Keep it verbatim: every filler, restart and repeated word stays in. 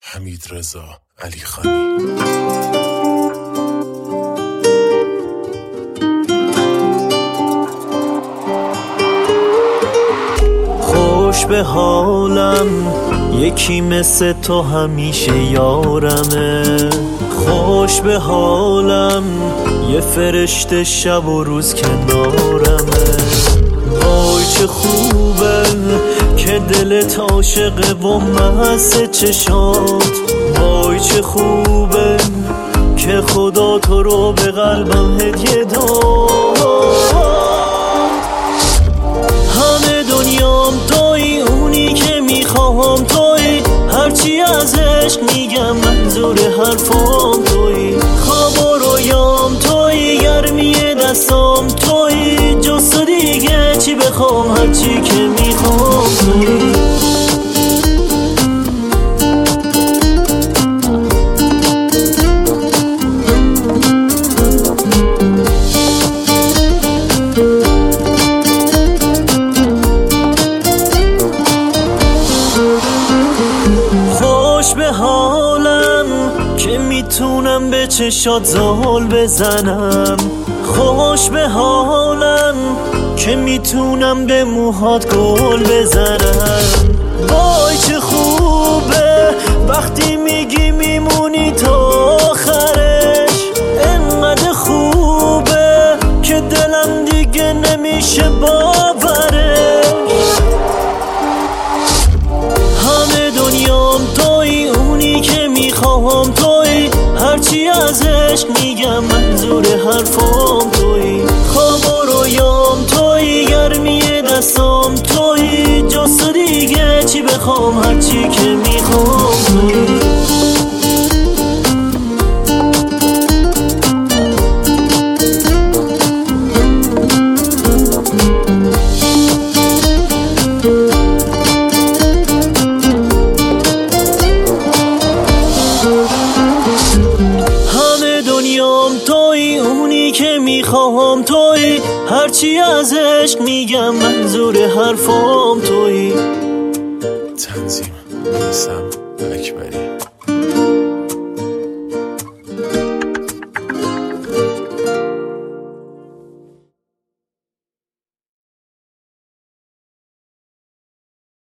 حمیدرضا علیخانی. خوش به حالم یکی مثل تو همیشه یارمه، خوش به حالم یه فرشته شب و روز کنارمه. وای چه خوبه که دلت عاشقه و مست چشات، وای چه خوبه که خدا تو رو به قلبم هدیه داد. همه دنیام توی، اونی که میخوام توی، هرچی از عشق میگم منظور حرفام توی، خواب و رویام توی، گرمی دستام توی، جز تو دیگه چی بخوام، هرچی که میخوام توی. خوش به حالم که میتونم به چشات زال بزنم، خوش به حالم که میتونم به موهات گل بزنم. وای چه خوبه وقتی میگی میمونی تا آخرش، انقدر خوبه که دلم دیگه نمیشه باورش. همه دنیام توی، اونی که میخوام توی، هرچی از عشق میگم منظور حرفام توی، خواب و رویام توی، گرمی دستام توی، جز تو دیگه چی بخوام، هرچی که میخوام توی. توی اونی که میخوام توی، هرچی از عشق میگم منظور حرفام توی. تنظیم میثم اکبری.